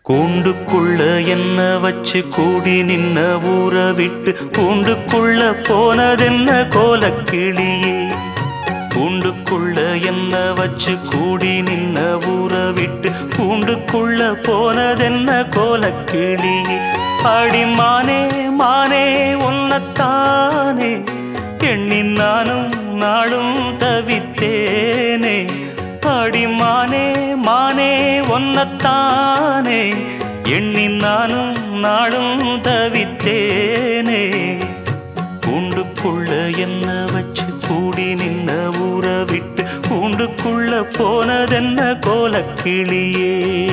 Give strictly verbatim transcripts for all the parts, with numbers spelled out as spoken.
கூண்டுக்குள்ள என்ன வச்சு கூடி நின்ன ஊற விட்டு கூண்டுக்குள்ள போனதென்ன கோலக்கிளியே. கூண்டுக்குள்ள என்ன வச்சு கூடி நின்ன ஊற விட்டு கூண்டுக்குள்ள போனதென்ன கோலக்கிளியே. அடி மானே மானே உன்னத்தானே எண்ணி நானும் நாளும் தவித்தேனே. அடி மானே மானே ஒன்னத்தானே எண்ணி நானும் நாளும் தவித்தேனே. கூண்டுக்குள்ள என்ன வச்சு கூடி நின்ன ஊற விட்டு கூண்டுக்குள்ள போனதென்ன கோலக்கிளியே.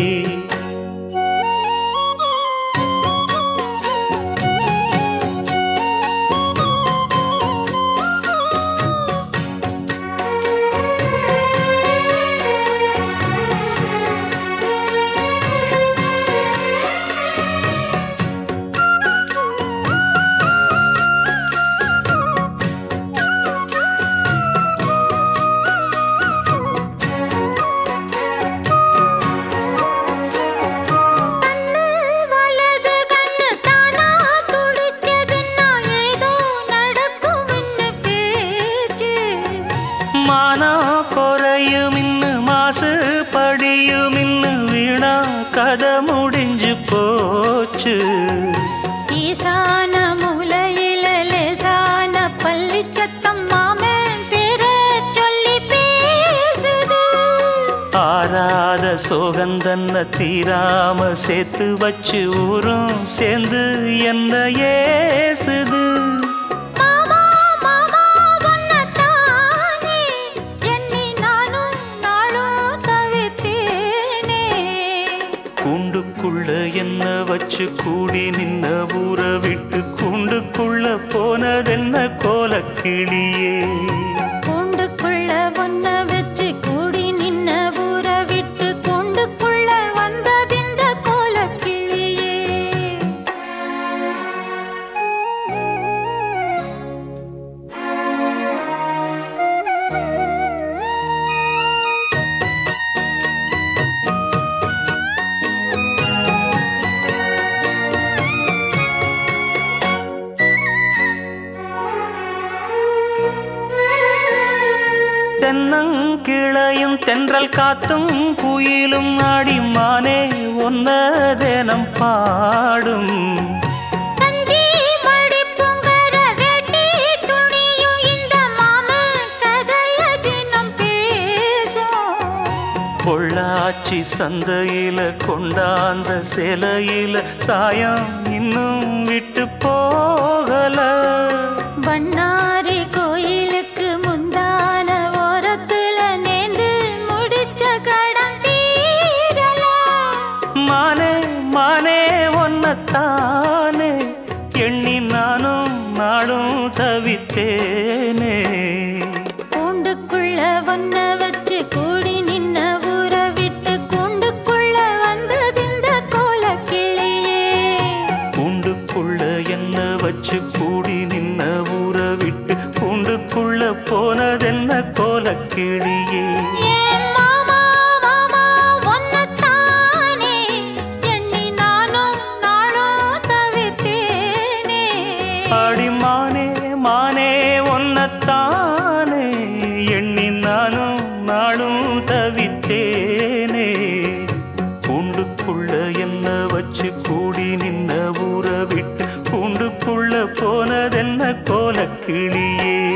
குறையும் இன்னு மாசு படியும் இன்னு வீணா கதை முடிஞ்சு போச்சு. ஈசான மூலையில லேசான பள்ளி சத்தம் மாமன் பேர சொல்லி பேசுது. ஆறாத சோகந்தன்ன தீராம சேர்த்து வச்சு ஊரும் சேர்ந்து என்ன ஏசுது. கூண்டுக்குள்ள என்ன வச்சு கூடி நின்ன ஊற விட்டு கூண்டுக்குள்ள போனதென்ன கோலக்கிளியே. கூண்டுக்குள்ள ஒன்ன வச்சு கூடி நின்ன ஊற விட்டு கூண்டுக்குள்ள வந்ததிந்த கோலக்கிளியே. தென்னங்கிளையும் தென்றல் காத்தும் குயிலும் ஆடி மானே ஒன்ன தினம் பாடும். பொள்ளாச்சி சந்தையில கொண்டாந்த சிலையில சாயம் இன்னும் விட்டு போகல. பண்ணாரி கோயிலுக்கு முந்தான ஓரத்துல நேந்து முடிச்ச கடன் தீரல. மானே மானே ஒன்னத்தானே எண்ணி நானும் நாடும் தவித்தேனே. கூண்டுக்குள்ள ஒன்ன வச்சு கூடி நின்ன ஊற விட்டு கூண்டுக்குள்ள வந்ததிந்த கோலக்கிளியே. கூண்டுக்குள்ள என்ன வச்சு கூடி நின்ன ஊற விட்டு கூண்டுக்குள்ள போனதென்ன கோலக்கிளியே. அடி மானே மானே ஒன்னத்தானே எண்ணி நானும் நாளும் தவித்தேனே. கூண்டுக்குள்ள என்ன வச்சு கூடி நின்ன ஊற விட்டு கூண்டுக்குள்ள போனதென்ன கோலக்கிளியே.